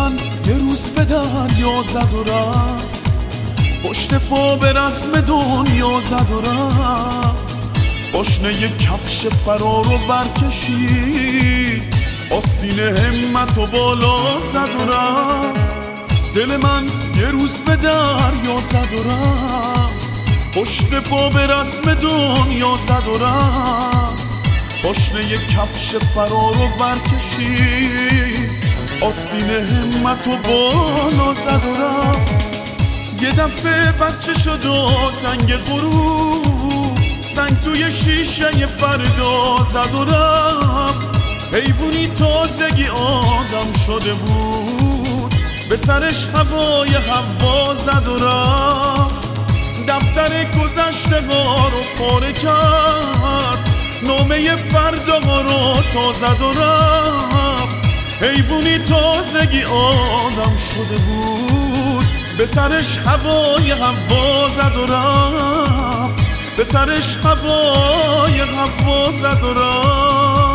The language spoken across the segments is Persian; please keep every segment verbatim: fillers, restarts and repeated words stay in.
من یه روز به دریا زد و رفت، پشت پا به رسم دنیا زد و رفت. پاشنه یه کفش فرار رو برکشید، آستین همت و بالا زد و رفت. دل من یه روز به دریا زد و رفت، پشت پا به رسم دنیا زد و رفت. پاشنه یه کفش فرار رو برکشید، آستین همت و بالا زد و رفت. یه دفعه بچه شد و تنگ غروب، سنگ توی شیشه فردا زد و رفت. حیوونی تازگی آدم شده بود، به سرش هوای هوا زد و رفت. دفتر گذشته ها رو پاره کرد، نامه فردا ها رو تا زد و رفت. حیوونی تازگی آدم شده بود، به سرش هوای هوا زد و رفت. به سرش هوای هوا زد و رفت.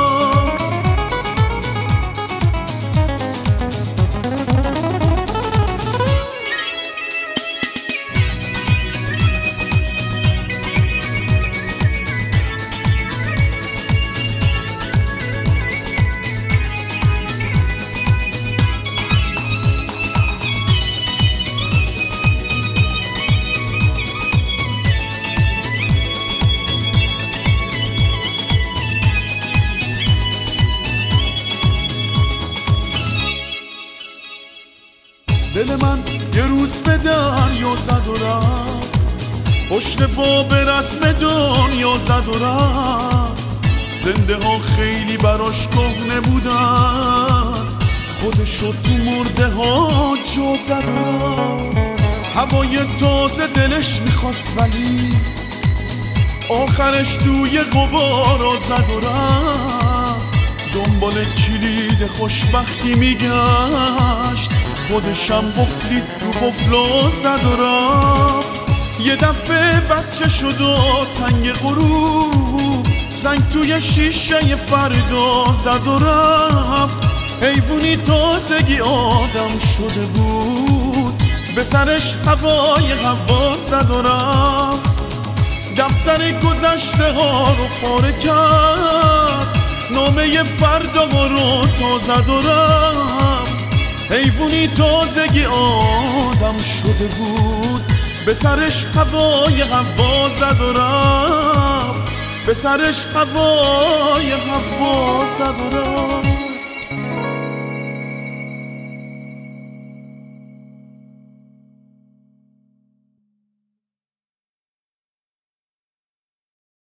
دل من یه روز به دریا زد و رفت، پشت پا به رسم دنیا زد و رفت. زنده ها خیلی براش کهنه بودن، خودشو تو مرده ها جا زد و رفت. هوای تازه دلش میخواست ولی آخرش توی غبارا زد و رفت. دنبال کلید خوشبختی میگشت، خودشم قفلی رو قفلا زد و رفت. یه دفعه بچه شد و تنگ غروب، سنگ توی شیشه فردا زد و رفت. حیوونی تازگی آدم شده بود، به سرش هوای هوا زد و رفت. دفتر گذشته ها رو پاره کرد، نامه فردا ها رو تا زد و رفت. حیوونی تازگی آدم شده بود، به سرش هوای هوا زد و رفت. به سرش هوای هوا زد و رفت.